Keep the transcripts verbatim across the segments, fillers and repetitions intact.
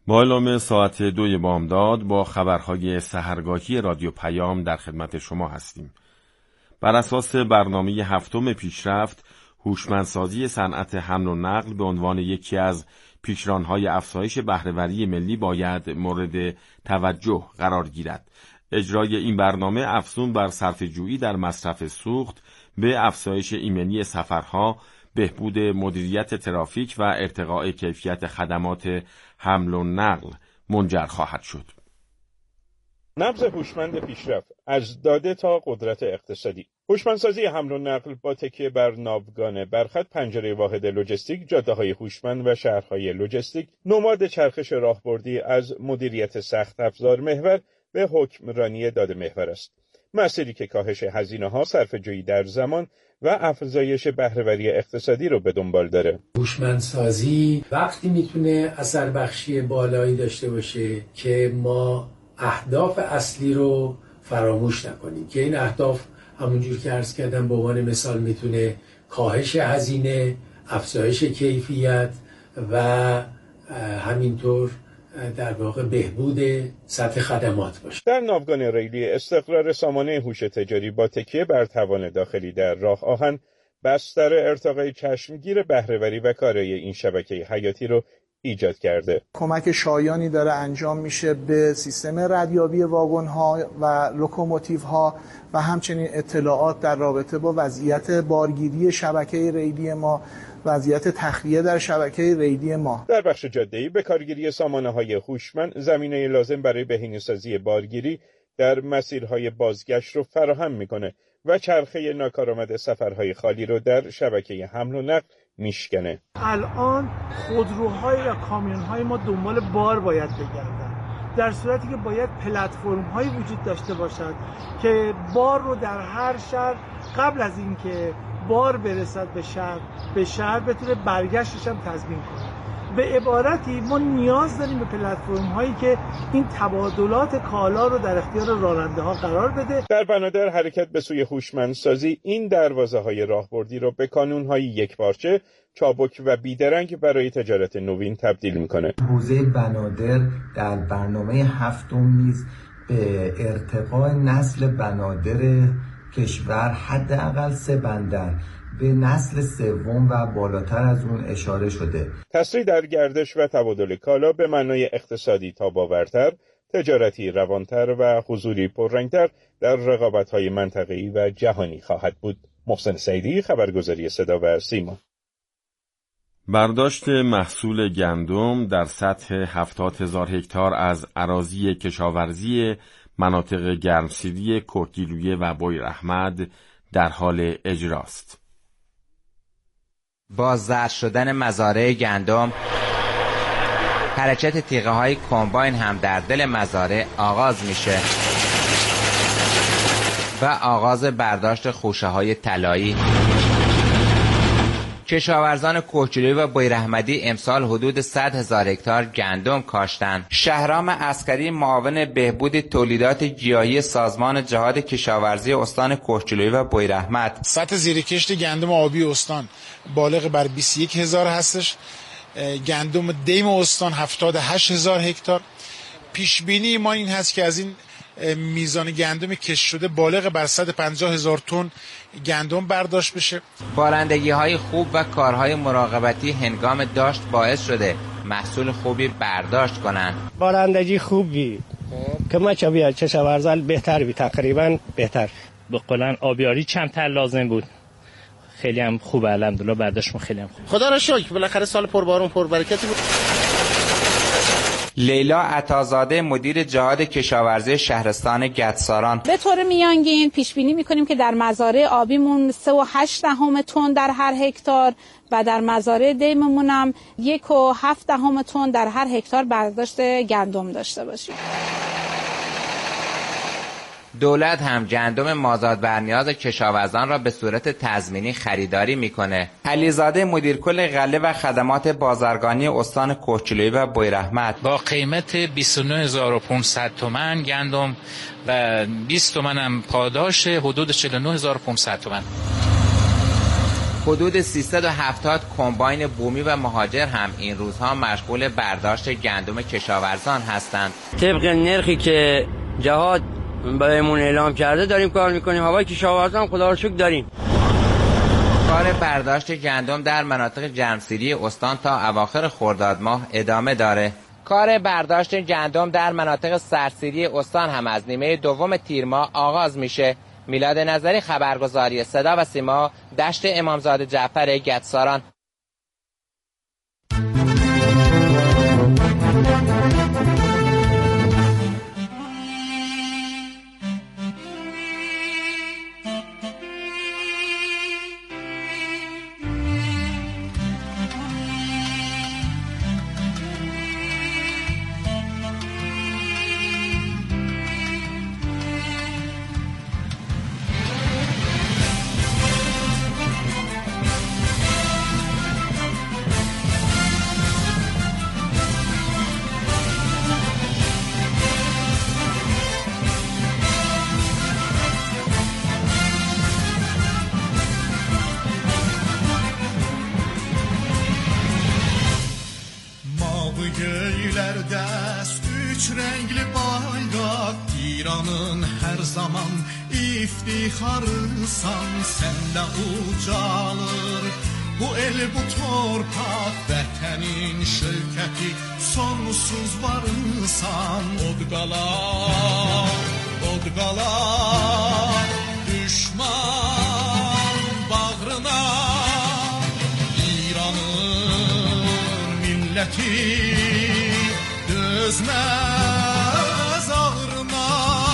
با اعلام ساعت دوی بامداد با خبرهای سحرگاهی رادیو پیام در خدمت شما هستیم. بر اساس برنامه هفتم پیشرفت، هوشمندسازی صنعت حمل و نقل به عنوان یکی از پیشرانهای افزایش بهره‌وری ملی باید مورد توجه قرار گیرد. اجرای این برنامه افزون بر صرفه‌جویی در مصرف سوخت به افزایش ایمنی سفرها، بهبود مدیریت ترافیک و ارتقاء کیفیت خدمات حمل و نقل منجر خواهد شد. نبض هوشمند پیشرفت از داده تا قدرت اقتصادی. هوشمندسازی حمل و نقل با تکیه بر ناوگان برخط، پنجره واحد لوجستیک، جاده‌های هوشمند و شهرهای لوجستیک، نماد چرخش راهبردی از مدیریت سخت افزار محور به حکمرانی داده محور است. مسیری که کاهش هزینه‌ها، صرفه‌جویی در زمان و افزایش بهره‌وری اقتصادی رو به دنبال داره. هوشمندسازی وقتی میتونه اثر بخشی بالایی داشته باشه که ما اهداف اصلی رو فراموش نکنیم، که این اهداف همونجور که عرض کردم به عنوان مثال میتونه کاهش هزینه، افزایش کیفیت و همینطور در واقع بهبود سطح خدمات باشه. در ناوگان ریلی، استقرار سامانه هوش تجاری با تکیه بر توان داخلی در راه آهن بستر ارتقای چشمگیر بهره‌وری و کارایی این شبکه حیاتی رو ایجاد کرده. کمک شایانی داره انجام میشه به سیستم ردیابی واگن‌ها و لوکوموتیوها و همچنین اطلاعات در رابطه با وضعیت بارگیری شبکه ریلی ما، وضعیت تخلیه در شبکه ریلی ما. در بخش جاده‌ای به کارگیری سامانه‌های هوشمند زمینه لازم برای بهینه‌سازی بارگیری در مسیرهای بازگشت رو فراهم میکنه و چرخه ناکارآمد سفرهای خالی رو در شبکه حمل و نقل میشکنه. الان خودروهای یا کامیون‌های ما دنبال بار باید بگردن، در صورتی که باید پلتفرم‌هایی وجود داشته باشد که بار رو در هر شهر قبل از اینکه بار برسد به شهر به شهر بتونه برگشتش هم تضمین کنه. به عبارتی ما نیاز داریم به پلتفرم هایی که این تبادلات کالا رو در اختیار راننده ها قرار بده. در بنادر حرکت به سوی هوشمندسازی این دروازه های راهبردی رو به کانون های یکپارچه، چابک و بیدرنگ برای تجارت نوین تبدیل میکنه. حوزه بنادر در برنامه هفتم نیز به ارتقاء نسل بنادر کشور حداقل سه بندر به نسل سوم و بالاتر از اون اشاره شده. تسریع در گردش و تبادل کالا به معنای اقتصادی تاباورتر، تجارتی روانتر و حضوری پررنگتر در رقابت‌های منطقه‌ای و جهانی خواهد بود. محسن سعیدی، خبرگزاری صدا و سیما. برداشت محصول گندم در سطح هفتاد هزار هکتار از اراضی کشاورزی مناطق گرمسیری کوهگیلویه و بویراحمد در حال اجراست. با زرد شدن مزارع گندم، حرکت تیغه های کمباین هم در دل مزارع آغاز میشه و آغاز برداشت خوشه های طلایی. کشاورزان کوهگیلویه و بویراحمدی امسال حدود صد هزار هکتار گندم کاشتند. شهرام عسکری، معاون بهبود تولیدات گیاهی سازمان جهاد کشاورزی استان کوهگیلویه و بویراحمد: سطح زیرکشت گندم آبی استان بالغ بر بیست و یک هزار هستش. گندم دیم استان هفتاد و هشت هزار هکتار. پیش بینی ما این هست که از این میزان گندم کش شده بالغ بر صد و پنجاه هزار تن گندم برداشت بشه. بارندگی های خوب و کارهای مراقبتی هنگام داشت باعث شده محصول خوبی برداشت کنن. بارندگی خوبی که ما چه بیاد چه شورزال بهتر بی تقریبا بهتر. به قولن آبیاری کمتر لازم بود. خیلی هم خوبه، الحمدلله برداشتمون خیلی هم خوب. خدا را شکر، بالاخره سال پربارون پربرکتی بود. لیلا عطازاده، مدیر جهاد کشاورزی شهرستان گدساران: به طور میانگین پیش بینی میکنیم که در مزارع آبیمون سه و هشت دهم تن در هر هکتار و در مزارع دیممون هم یک و هفت دهم تن در هر هکتار برداشت گندم داشته باشیم. دولت هم گندم مازاد بر نیاز کشاورزان را به صورت تضمینی خریداری میکنه. علیزاده، مدیر کل غله و خدمات بازرگانی استان کوهگیلویه و بویراحمد: با قیمت بیست و نه هزار و پانصد تومان گندم و بیست تومان هم پاداش، حدود چهل و نه هزار و پانصد تومان. حدود سیصد و هفتاد کمباین بومی و مهاجر هم این روزها مشغول برداشت گندم کشاورزان هستند. طبق نرخی که جهاد بهمون اعلام کرده داریم کار میکنیم. هوای کشاورزان خدا رو شکر داریم. کار برداشت گندم در مناطق جمع‌سیری استان تا اواخر خرداد ماه ادامه داره. کار برداشت گندم در مناطق سرسیری استان هم از نیمه دوم تیر ماه آغاز میشه. میلاد نظری، خبرگزاری صدا و سیما، دشت امامزاده جعفر گدساران. İftiharısan sende ucalır. Bu el bu torpaq vətənin şövkəti sonsuz varısan. Od qalar, od qalar düşman bağrına. İranın milləti dözməz ağrına.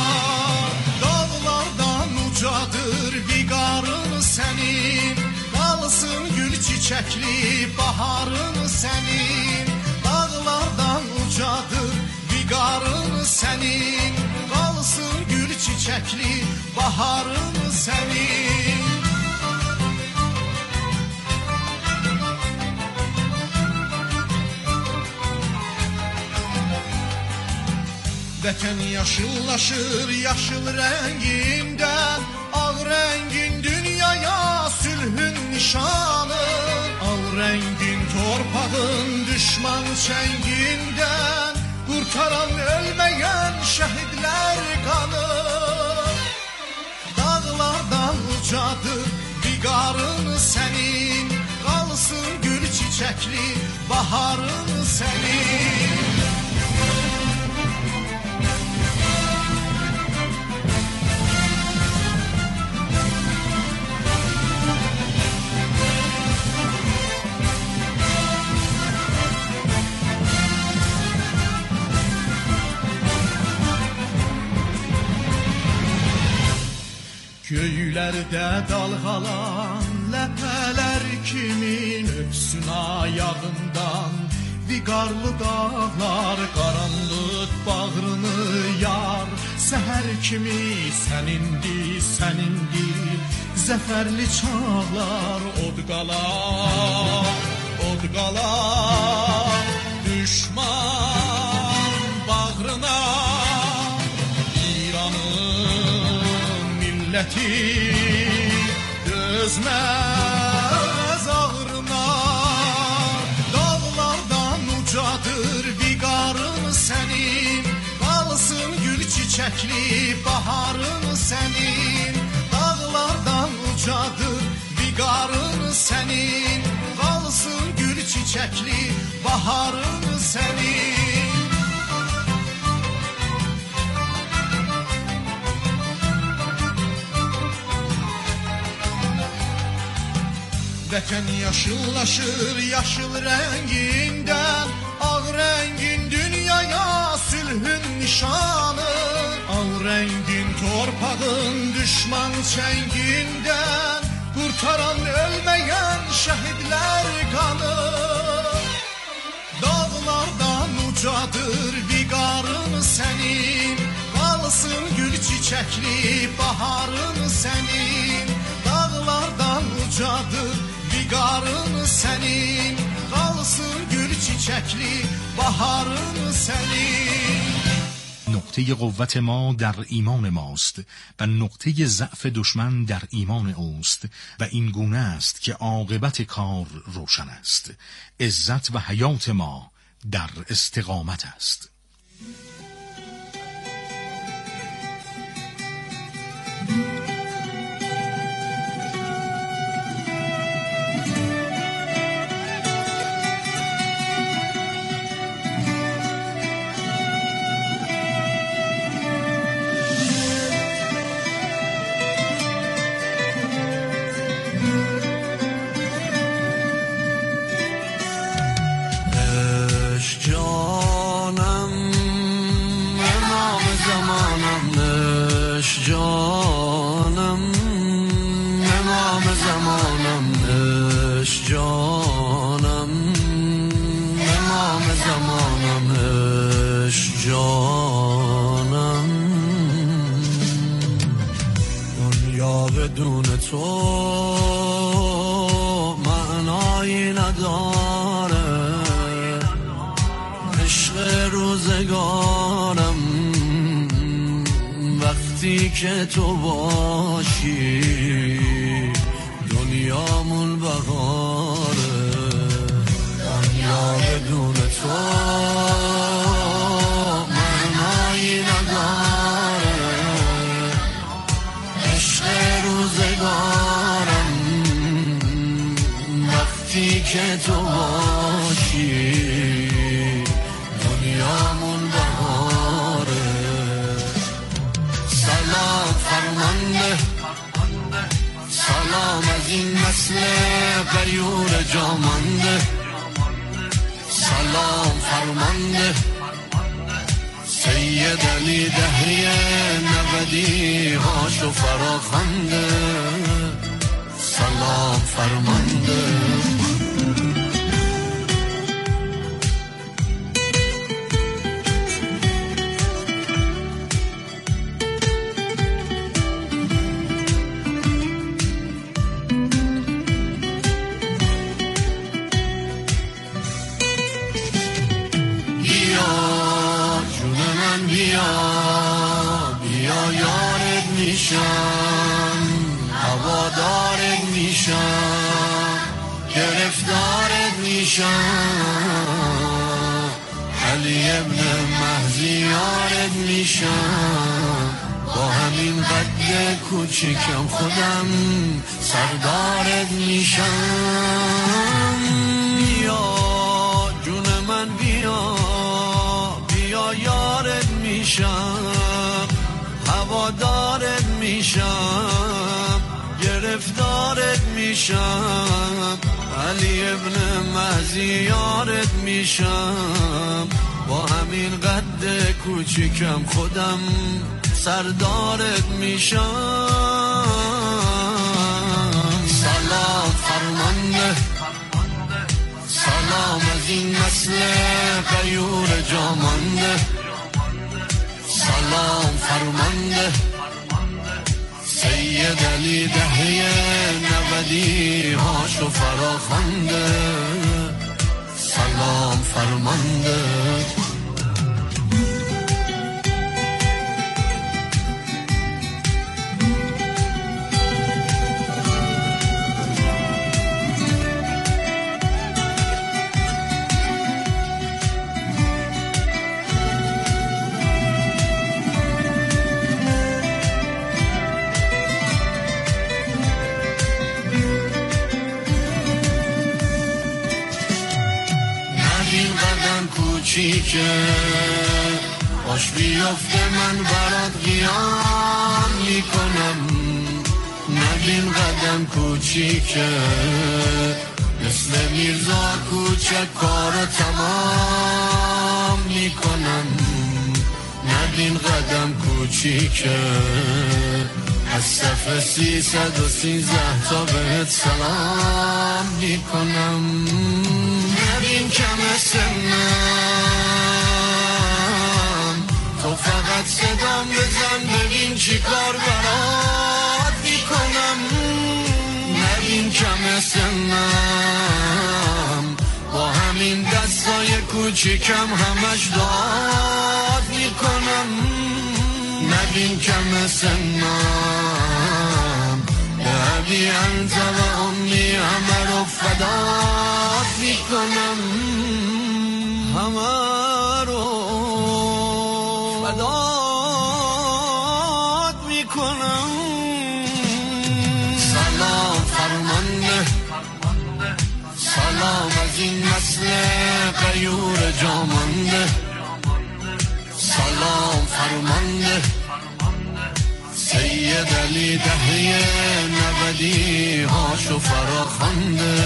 Dağlardan ucadır viqarın sənin, qalsın gül çiçəkli baharın sənin. Dağlardan ucadır viqarın sənin, qalsın gül çiçəkli baharın sənin. Vətən yaşıllaşır yaşıl rəngindən, ağ rəngin dünyaya sülhün nişanı. Ağ rəngin torpağın düşman çəngindən, qurtaran ölməyən şəhidlər qanı. Dağlardan ucadır viqarın sənin, qalsın gül çiçəkli baharın sənin. Göylərdə dalğalan ləpələr kimin öpsün ayağından. Viqarlı dağlar qaranlıq bağrını yar, səhər kimi sənindi, sənindi. Zəfərli çağlar od qalar, od qalar düşman bağrına. Milləti dözməz ağrına. Dağlardan ucadır viqarın sənin, qalsın gül çiçəkli baharın sənin. Dağlardan ucadır viqarın sənin, qalsın gül çiçəkli baharın sənin. Vətən yaşıllaşır yaşıl rəngindən, ağ rəngin dünyaya sülhün nişanı. Ağ rəngin torpağın düşman çəngindən, qurtaran ölməyən şəhidlər qanı. Dağlardan ucadır viqarın sənin, qalsın gül çiçəkli baharın sənin. Dağlardan ucadır viqarın sənin, qalsın gül çiçəkli baharın sənin. نقطه قوت ما در ایمان ماست و نقطه ضعف دشمن در ایمان اوست و این گونه است که عاقبت کار روشن است. عزت و حیات ما در استقامت است. بدون تو معنایی نداره، عشق روزگارم وقتی که تو باشی دنیامون بهاره. دنیا بدون تو معنایی نداره، عشق روزگارم وقتی که تو باشی دنیامون بهاره. سلام فرمانده، سلام از این نسل غیور جامانده، سلام فرمانده سید علی دهری نودی هاشو فراخنده، سلام فرمانده. بیا یارت میشم، هوادارت میشم، گرفتارت میشم، علی ابن مهدی یارت میشم، با همین قد کوچیکم خودم سردارت میشم. بیا جون من بیا، بیا یارت میشم، هوادارت میشم، گرفتارت میشم، علی ابن مهدی یارت میشم، با همین قد کوچیکم خودم سردارت میشم. سلام فرمانده، سلام از این نسل غیور جامانده، سلام فرمانده سید علی دهری نودی هاشو فراخنده، سلام فرمانده. کوچیکه باش بیافته من برات قیام میکنم، نبین قدم کوچیکه مثل میرزا کوچک کارو تمام میکنم، نبین قدم کوچیکه از صف سیصد و سیزده تا بهت سلام میکنم. نبین کم سنم تو فقط صدام بزن ببین چی کار برات میکنم. نبین کم سنم با همین دستای کوچیکم همش داد میکنم. نبین کم سنم لبی انت و امی همه رو فدات میکنم همه رو فدات میکنم سلام فرمانده سلام از این نسل غیور جامانده سلام فرمانده سید علی دهه نودی هاشو فراخوانده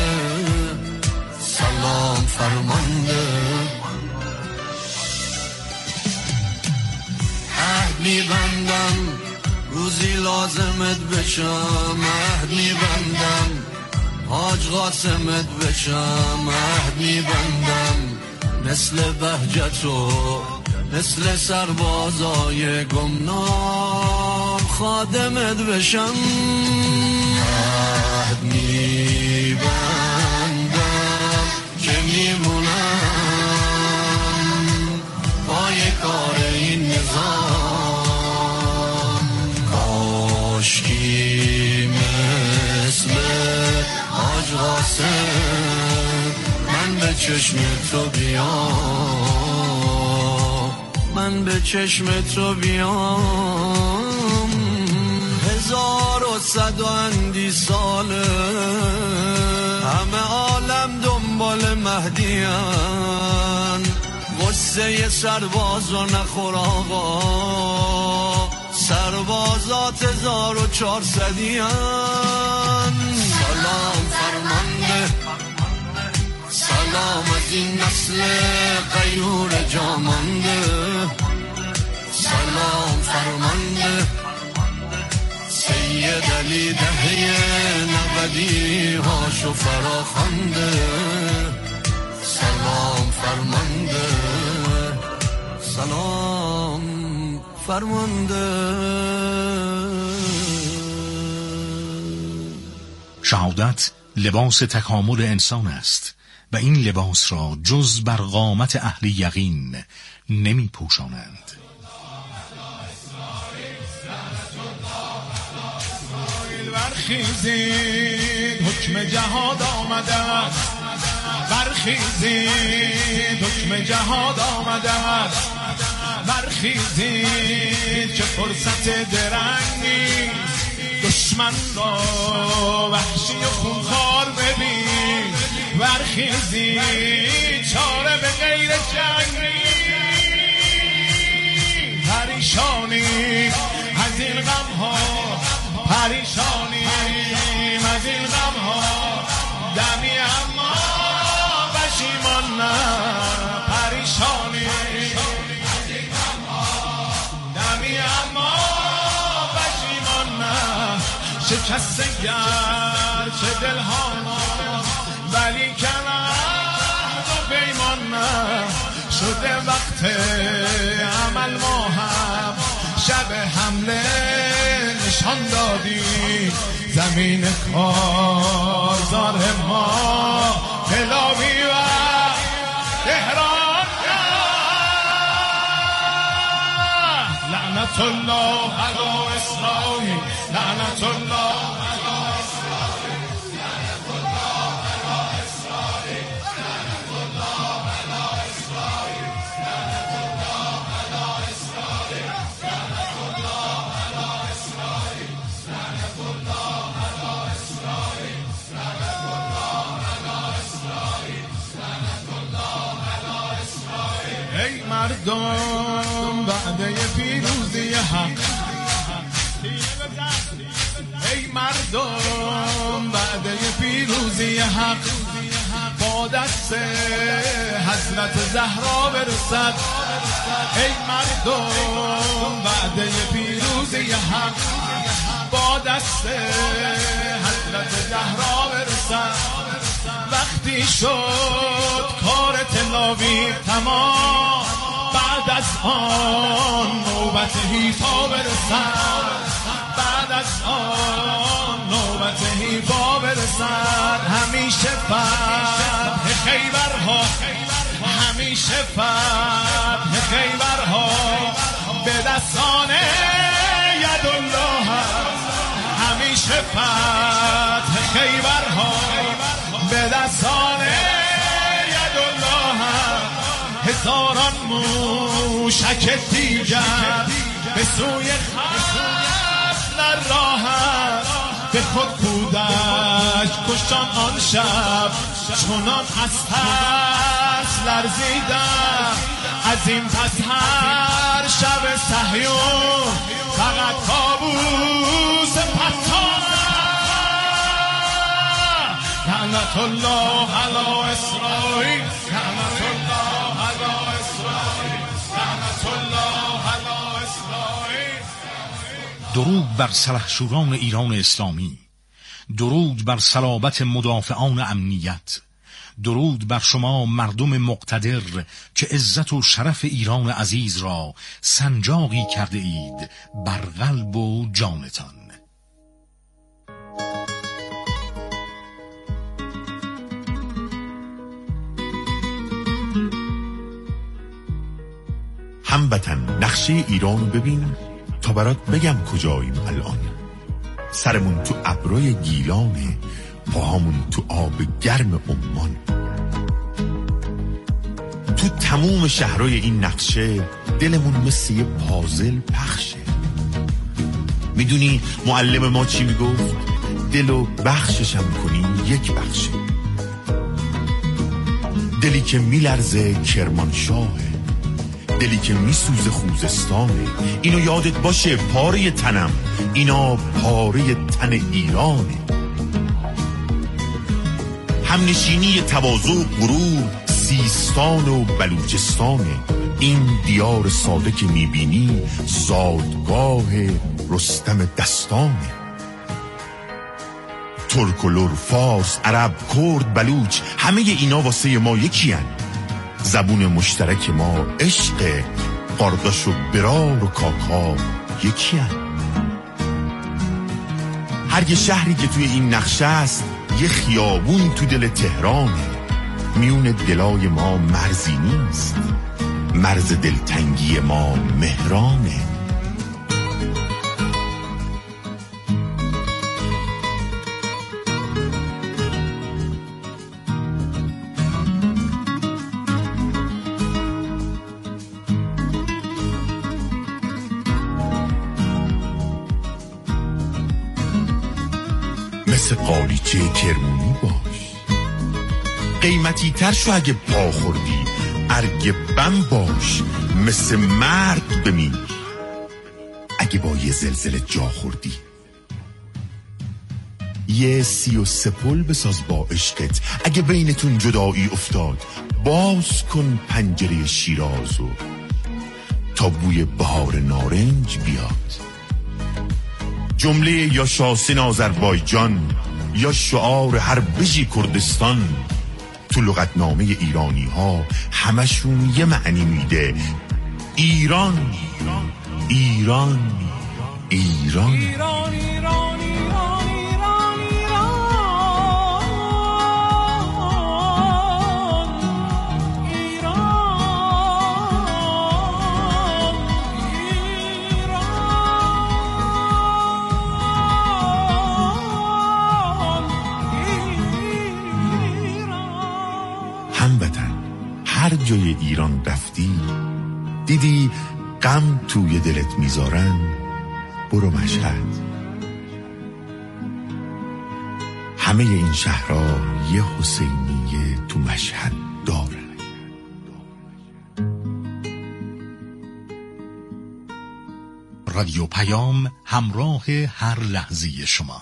سلام فرمانده عهد میبندم روزی لازمت بشم عهد میبندم حاج قاسمت بشم عهد میبندم مثل بهجتو مثل سربازای گمنام خادمت بشم عهد میبندم که میمونم پای کار این نظام کاشکی مثل حاج قاسم من به چشم تو بیام من به چشم تو بیام هزار و صد و اندی ساله همه عالم دنبال مهدیان غصه سرباز و نخور آقا سربازات هزار و چهارصدیان سلام فرمانده سلام از این نسل غیور جامانده سلام فرمانده سید علی دهه نودی هاشو فراخوانده سلام فرمانده سلام فرمانده شهادت لباس تکامل انسان است و این لباس را جز بر قامت اهل یقین نمی پوشانند. برخیزید حکم جهاد آمده است برخیزید حکم جهاد آمده است برخیزید که فرصت درنگ نیست دشمن را وحشی و خونخوار ببین برخیزید چاره به غیر جنگ پریشانی از این غم ها پریشانی از این غم ها دمی اما پشیمان نه پریشانی از این غم ها دمی اما پشیمان نه شکسته گرچه دل ها ولی کنند و پیمان نه شده وقت عمل ما هم شب حمله نشان دادی زمین کارزار ما قلابی و تهران لعنت الله علی اسرائیل لعنت الله مردم وعده پیروزی حق ای مردم وعده پیروزی حق با دست حضرت زهرا برسد ای مردم وعده پیروزی حق با دست حضرت زهرا برسد وقتی شد کار تلاوی تمام بعد از آن نوبت حیفا برسد بعد از آن نوبت حیفا برسد همیشه فتح خیبرها همیشه فتح خیبرها به دستان فتح خیبرها به دستان یدالله هزاران موشک دیگر به سوی خشم در راهت به خود کودک کشتان آن شب چنان از ترس لرزیدم از این پس هر شب صهیون فقط کابوس پتانم لعنت الله علی اسرائیل لعنت الله علی اسرائیل لعنت الله علی اسرائیل. درود بر سلحشوران ایران اسلامی، درود بر صلابت مدافعان امنیت، درود بر شما مردم مقتدر که عزت و شرف ایران عزیز را سنجاقی کرده اید بر قلب و جانتان. هموطن نقشه ایران رو ببین تا برات بگم کجاییم الان. سرمون تو ابروی گیلانه، پاهامون تو آب گرم عمان. تو تموم شهرهای این نقشه دلمون مثل یه پازل پخشه. میدونی معلم ما چی میگفت؟ دلو بخششم کنی یک بخشه. دلی که میلرزه کرمانشاهه، دلی که میسوزه خوزستانه. اینو یادت باشه پاره تنم، اینا پاره تن ایرانه. همنشینی تواضع و غرور سیستان و بلوچستانه. این دیار ساده که میبینی زادگاه رستم دستانه. ترک و لر، فارس، عرب، کرد، بلوچ، همه اینا واسه ما یکی هن. زبون مشترک ما عشق، قارداش و برار و کاکا یکی هن. هر یه شهری که توی این نقشه است یه خیابون تو دل تهرانه. میون دلای ما مرزی نیست، مرز دلتنگی ما مهرانه. مثل قالیچه کرمونی باش، قیمتی تر شو اگه پا خوردی. ارگ بم باش، مثل مرد بمیر اگه با یه زلزله جا خوردی. یه سی و سپل بساز با عشقت اگه بینتون جدایی افتاد. باز کن پنجره شیرازو تا بوی بهار نارنج بیاد. جمله یا شاسن آذربایجان یا شعار هر بژی کردستان تو لغتنامه ایرانی ها همشون یه معنی میده. ایران ایران ایران ایران ایران ایران ایران هموطن هر جای ایران رفتی دیدی غم توی دلت میذارن، برو مشهد. همه این شهرها یه حسینیه تو مشهد دارن. رادیو پیام، همراه هر لحظه شما.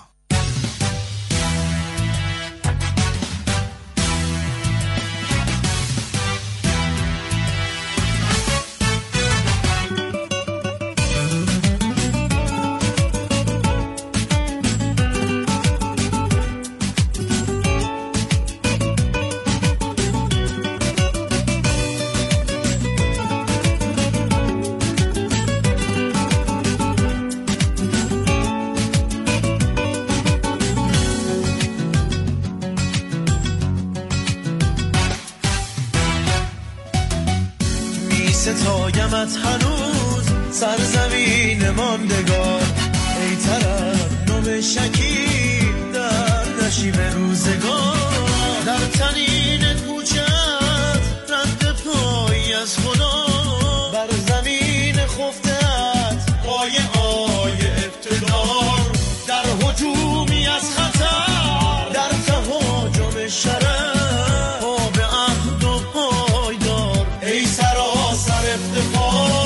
ستایمت هنوز سرزمین ماندگار، ای طرف جام شکیب در نشیب روزگار در تنین کوچت رد پایی از خدا بر زمین خفتت پای آی اقتدار در هجومی از خطر در تهاجم شرف پا به عهد و پایدار ای سراسر افتخار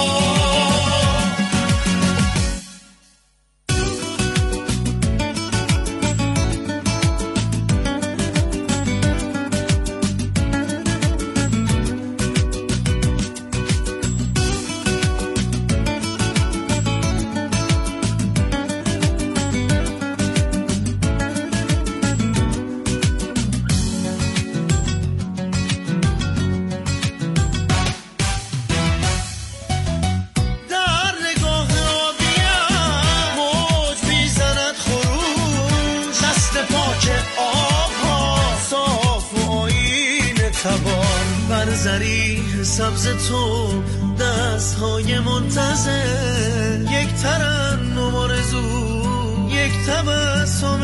زریح سبز تو دست های منتظر یک ترنم آرزو یک تبسم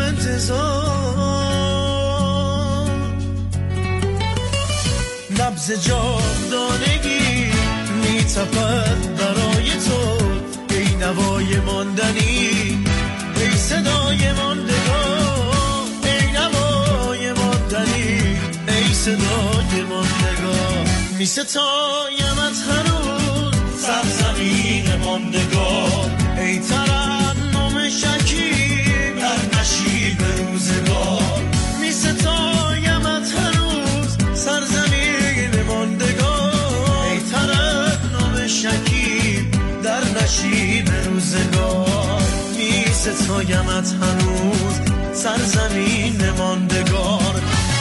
انتظار نبض جاودانگی میتپد برای تو ای نوای ماندنی ای صدای ماندگار ای نوای ماندنی ای صدای ماندگار می ستایمت هنوز سرزمین ماندگار ای ترنم شکیب در نشیب روزگار می ستایمت هنوز سرزمین ماندگار ای ترنم شکیب در نشیب روزگار می ستایمت هنوز سرزمین ماندگار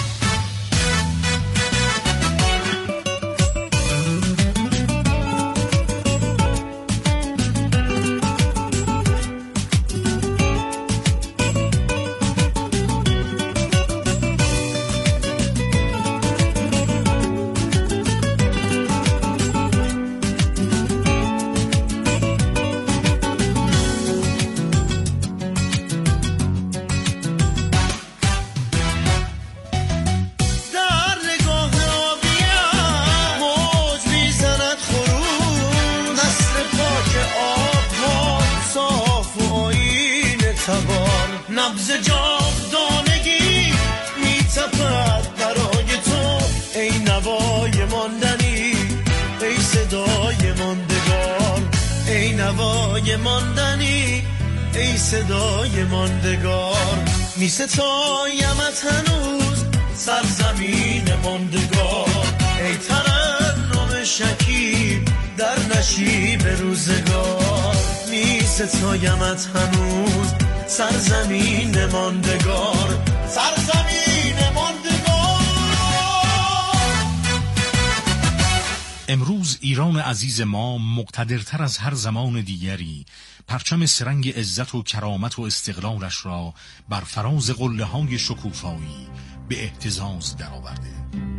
نبض جاودانگی میتپد برای تو ای نوای ماندنی ای صدای ماندگار ای نوای ماندنی ای صدای ماندگار می ستایمت هنوز سرزمین ماندگار ای ترنم شکیب در نشیب روزگار می ستایمت هنوز سرزمین ماندگار سرزمین ماندگار. امروز ایران عزیز ما مقتدرتر از هر زمان دیگری پرچم سرنگ عزت و کرامت و استقلالش را بر فراز قله‌های شکوفایی به اهتزاز درآورده.